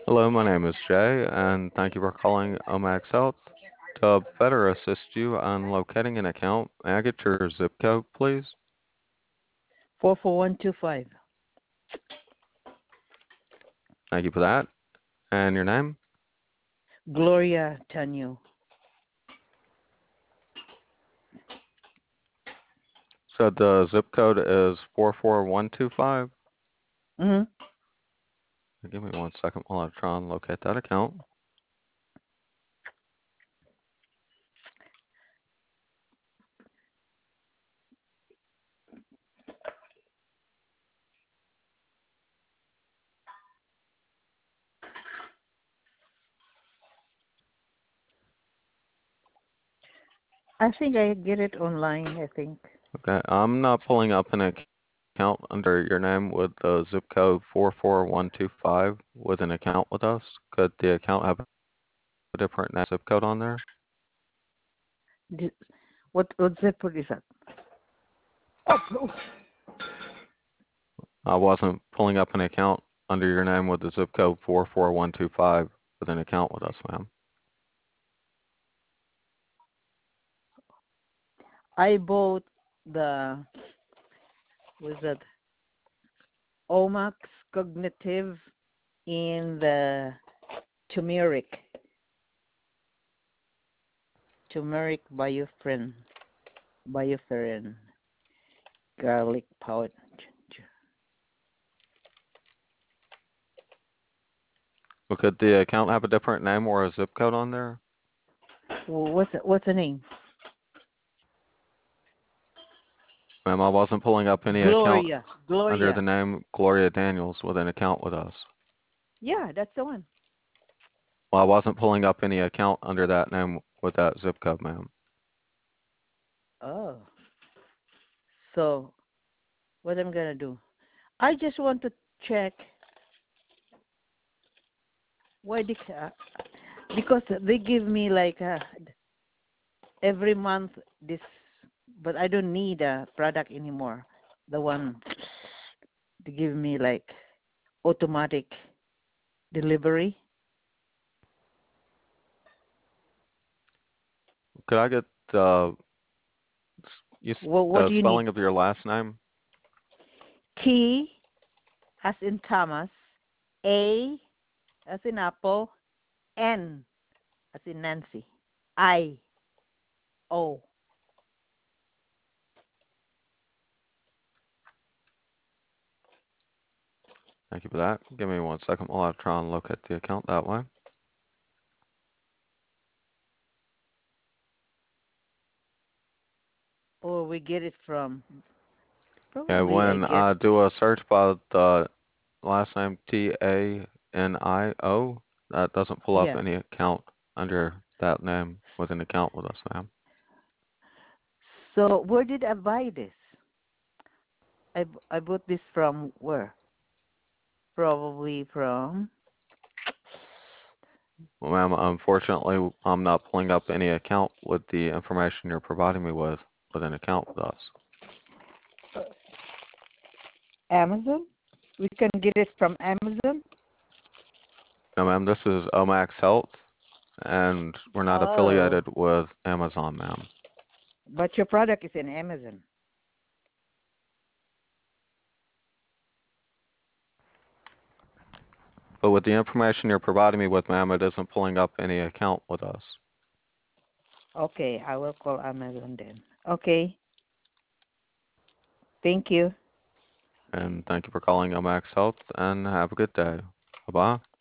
Hello, my name is Jay, and thank you for calling Omax Health. To better assist you on locating an account, may I get your zip code, please? 44125. Thank you for that. And your name? Gloria Tanyo. So the zip code is 44125. Mm-hmm. Give me 1 second while I try and locate that account. I think I get it online, I think. Okay, I'm not pulling up an account under your name with the zip code 44125 with an account with us. Could the account have a different name or zip code on there? Di- what zip code is that? Oh, no. I wasn't pulling up an account under your name with the zip code 44125 with an account with us, ma'am. I bought the, was that Omax Cognitive in the turmeric. Turmeric bioferin, garlic powder. Well, could the account have a different name or a zip code on there? What's the name? Ma'am, I wasn't pulling up any account Gloria. under Gloria. the name Gloria Daniels with an account with us. Yeah, that's the one. Well, I wasn't pulling up any account under that name with that zip code, ma'am. Oh. So what I'm gonna do? I just want to check why because they give me like every month this, but I don't need a product anymore. The one they give me like automatic delivery. Could I get What the do you need? spelling of your last name? T as in Thomas, A as in Apple, N as in Nancy, I O. Thank you for that. Give me 1 second while I try and locate the account that way. Or we get it from Yeah, probably I when get. I do a search by the last name Tanio, that doesn't pull up Yeah. any account under that name with an account with us, ma'am. So where did I buy this? I bought this from where? Probably from. Well, ma'am, unfortunately, I'm not pulling up any account with the information you're providing me with an account with us. Amazon? We can get it from Amazon? No, ma'am, this is Omax Health, and we're not Oh, affiliated with Amazon, ma'am. but your product is in Amazon. But with the information you're providing me with, ma'am, it isn't pulling up any account with us. Okay, I will call Amazon then. Okay, thank you. And thank you for calling Omax Health, and have a good day. Bye-bye.